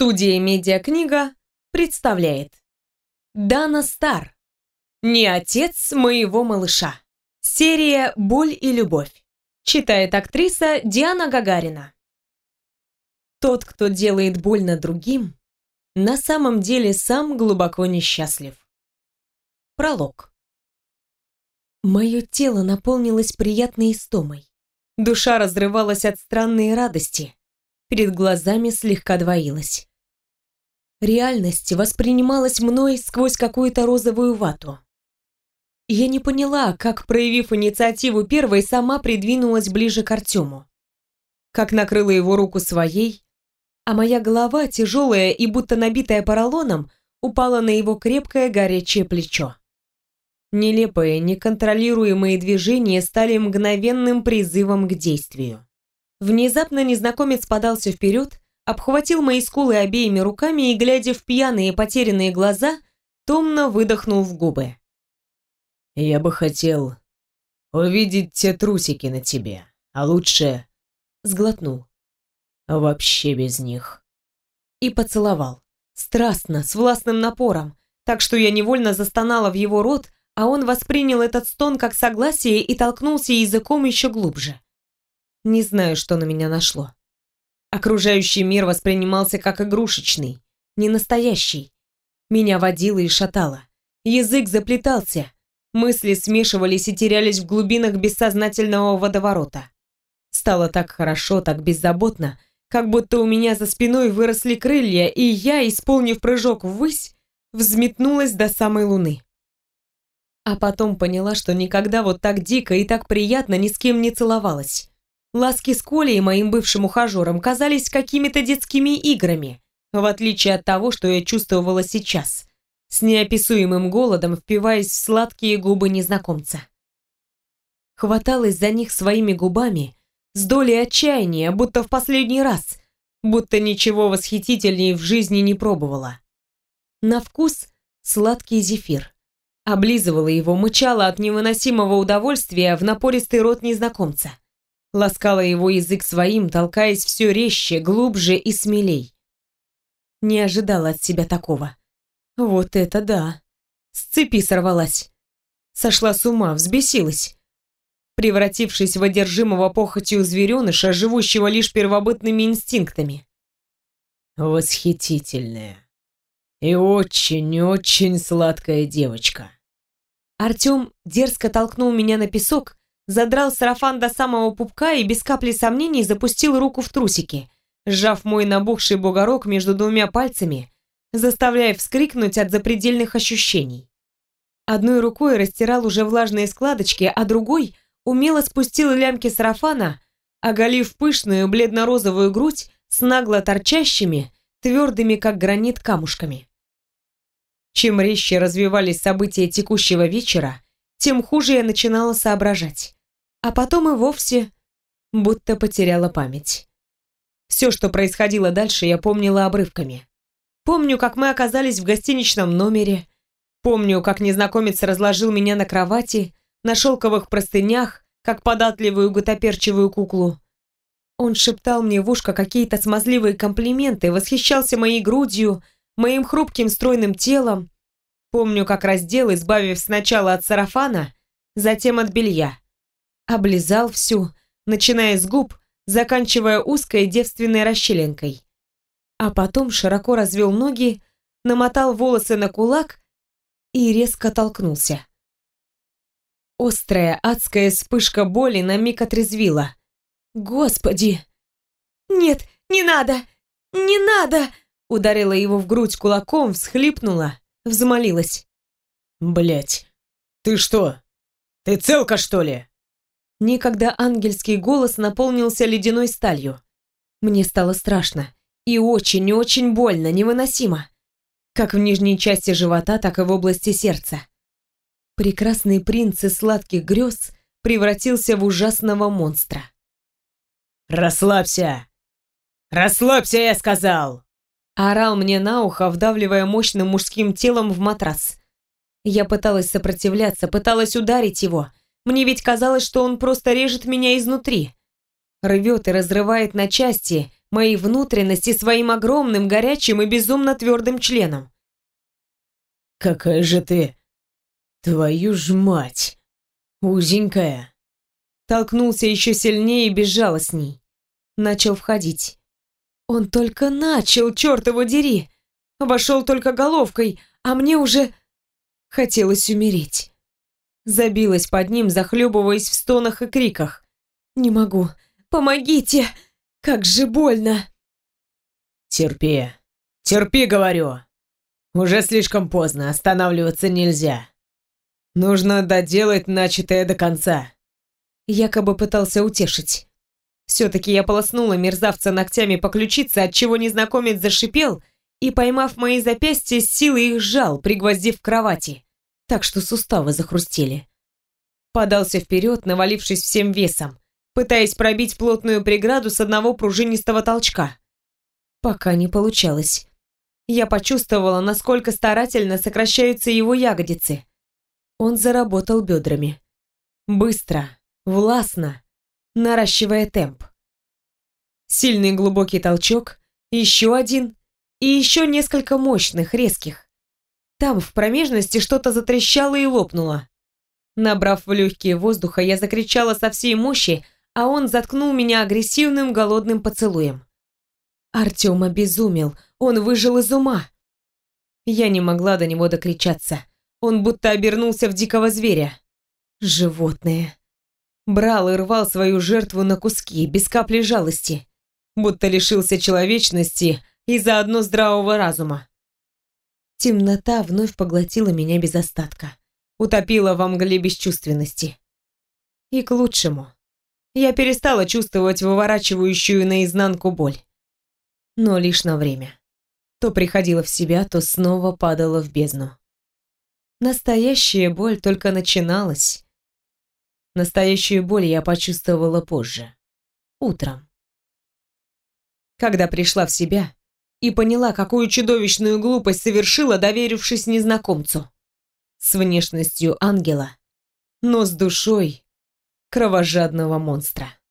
Студия «Медиакнига» представляет Дана Стар. Не отец моего малыша. Серия «Боль и любовь». Читает актриса Диана Гагарина. Тот, кто делает больно другим, на самом деле сам глубоко несчастлив. Пролог. Мое тело наполнилось приятной истомой. Душа разрывалась от странной радости. Перед глазами слегка двоилась. Реальность воспринималась мной сквозь какую-то розовую вату. Я не поняла, как, проявив инициативу первой, сама придвинулась ближе к Артему. Как накрыла его руку своей, а моя голова, тяжелая и будто набитая поролоном, упала на его крепкое горячее плечо. Нелепые, неконтролируемые движения стали мгновенным призывом к действию. Внезапно незнакомец подался вперед, обхватил мои скулы обеими руками и, глядя в пьяные потерянные глаза, томно выдохнул в губы. «Я бы хотел увидеть те трусики на тебе, а лучше...» Сглотнул. «Вообще без них». И поцеловал. Страстно, с властным напором, так что я невольно застонала в его рот, а он воспринял этот стон как согласие и толкнулся языком еще глубже. Не знаю, что на меня нашло. Окружающий мир воспринимался как игрушечный, не настоящий. Меня водило и шатало. Язык заплетался. Мысли смешивались и терялись в глубинах бессознательного водоворота. Стало так хорошо, так беззаботно, как будто у меня за спиной выросли крылья, и я, исполнив прыжок ввысь, взметнулась до самой луны. А потом поняла, что никогда вот так дико и так приятно ни с кем не целовалась. Ласки с Колей, моим бывшим ухажером, казались какими-то детскими играми, в отличие от того, что я чувствовала сейчас, с неописуемым голодом впиваясь в сладкие губы незнакомца. Хваталась за них своими губами, с долей отчаяния, будто в последний раз, будто ничего восхитительнее в жизни не пробовала. На вкус сладкий зефир. Облизывала его, мычала от невыносимого удовольствия в напористый рот незнакомца. Ласкала его язык своим, толкаясь все резче, глубже и смелей. Не ожидала от себя такого. Вот это да! С цепи сорвалась. Сошла с ума, взбесилась. Превратившись в одержимого похотью звереныша, живущего лишь первобытными инстинктами. «Восхитительная и очень-очень сладкая девочка». Артем дерзко толкнул меня на песок, задрал сарафан до самого пупка и без капли сомнений запустил руку в трусики, сжав мой набухший бугорок между двумя пальцами, заставляя вскрикнуть от запредельных ощущений. Одной рукой растирал уже влажные складочки, а другой умело спустил лямки сарафана, оголив пышную бледно-розовую грудь с нагло торчащими, твердыми как гранит камушками. Чем резче развивались события текущего вечера, тем хуже я начинала соображать. А потом и вовсе будто потеряла память. Все, что происходило дальше, я помнила обрывками. Помню, как мы оказались в гостиничном номере. Помню, как незнакомец разложил меня на кровати, на шелковых простынях, как податливую гутоперчивую куклу. Он шептал мне в ушко какие-то смазливые комплименты, восхищался моей грудью, моим хрупким стройным телом. Помню, как раздел, избавив сначала от сарафана, затем от белья. Облизал всю, начиная с губ, заканчивая узкой девственной расщелинкой. А потом широко развел ноги, намотал волосы на кулак и резко толкнулся. Острая, адская вспышка боли на миг отрезвила. «Господи!» «Нет, не надо! Не надо!» Ударила его в грудь кулаком, всхлипнула, взмолилась. «Блядь, ты что? Ты целка, что ли?» Некогда ангельский голос наполнился ледяной сталью. Мне стало страшно. И очень больно, невыносимо. Как в нижней части живота, так и в области сердца. Прекрасный принц из сладких грез превратился в ужасного монстра. «Расслабься! Расслабься, я сказал!» Орал мне на ухо, вдавливая мощным мужским телом в матрас. Я пыталась сопротивляться, пыталась ударить его. Мне ведь казалось, что он просто режет меня изнутри. Рвет и разрывает на части, мои внутренности своим огромным, горячим и безумно твердым членом. «Какая же ты... твою ж мать! Узенькая!» Толкнулся еще сильнее и безжалостней. Начал входить. Он только начал, черт его дери! Обошел только головкой, а мне уже хотелось умереть. Забилась под ним, захлебываясь в стонах и криках. «Не могу! Помогите! Как же больно!» «Терпи! Терпи, говорю! Уже слишком поздно, останавливаться нельзя. Нужно доделать начатое до конца». Якобы пытался утешить. Все-таки я полоснула мерзавца ногтями по ключице, отчего незнакомец зашипел и, поймав мои запястья, с силой их сжал, пригвоздив к кровати, так что суставы захрустели. Подался вперед, навалившись всем весом, пытаясь пробить плотную преграду с одного пружинистого толчка. Пока не получалось. Я почувствовала, насколько старательно сокращаются его ягодицы. Он заработал бедрами. Быстро, властно, наращивая темп. Сильный глубокий толчок, еще один и еще несколько мощных, резких. Там в промежности что-то затрещало и лопнуло. Набрав в легкие воздуха, я закричала со всей мощи, а он заткнул меня агрессивным голодным поцелуем. Артем обезумел, он выжил из ума. Я не могла до него докричаться. Он будто обернулся в дикого зверя. Животное. Брал и рвал свою жертву на куски, без капли жалости. Будто лишился человечности и заодно здравого разума. Темнота вновь поглотила меня без остатка. Утопила во мгле бесчувственности. И к лучшему. Я перестала чувствовать выворачивающую наизнанку боль. Но лишь на время. То приходила в себя, то снова падала в бездну. Настоящая боль только начиналась. Настоящую боль я почувствовала позже. Утром. Когда пришла в себя и поняла, какую чудовищную глупость совершила, доверившись незнакомцу. С внешностью ангела, но с душой кровожадного монстра.